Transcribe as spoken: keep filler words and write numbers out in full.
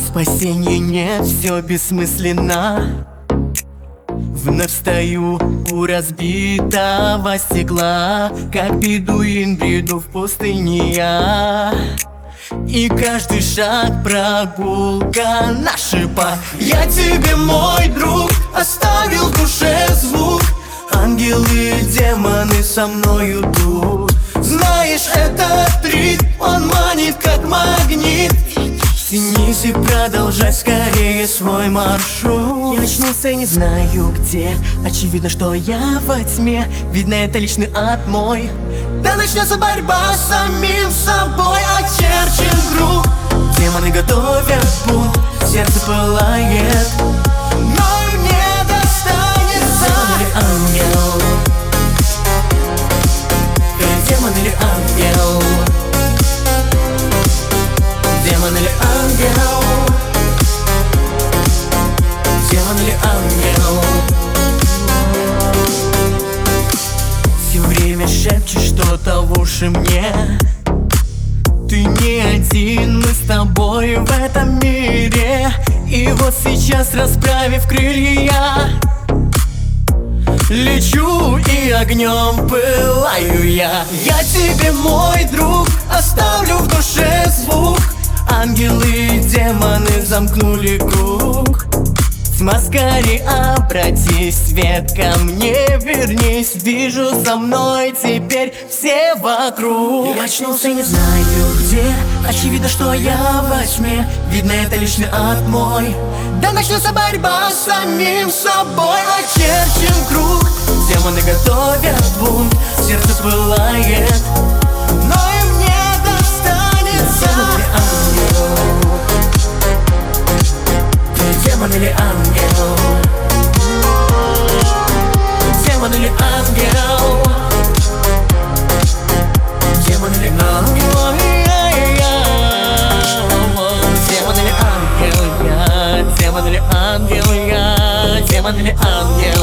спасения нет, все бессмысленно. Вновь стою у разбитого стекла, как бедуин бреду в пустыне я. И каждый шаг прогулка на шипах. Я тебе, мой друг, оставил в душе звук. Ангелы и демоны со мной идут. Знаешь, этот ритм, он манит как магнит. Тянись и продолжай скорее свой маршрут. Я очнулся, не знаю где. Очевидно, что я во тьме. Видно, это личный ад мой. Да начнется борьба с самим собой. Очерчен круг. Демоны готовят бунт. Сердце пылает, но им не достанется. Демон или ангел? Демон или ангел? Демон или ангел? Демон или ангел? Все время шепчешь что-то в уши мне. Ты не один, мы с тобой в этом мире. И вот сейчас, расправив крылья, я лечу и огнем пылаю я. Я тебе, мой друг, оставлю в душе звук. Ангелы и демоны замкнули круг. Тьма, скорей обратись, свет ко мне вернись. Вижу за мной теперь все вокруг. Я очнулся, не знаю где. Очевидно, что я во тьме. Видно, это личный ад мой. Да начнется борьба с самим собой. Очерчен круг. Демоны готовят бунт. Сердце пылает, но им не достанется. Демон или ангел? Демон или ангел? Демон или ангел? Демон или ангел? Я демон или ангел? Я демон или ангел?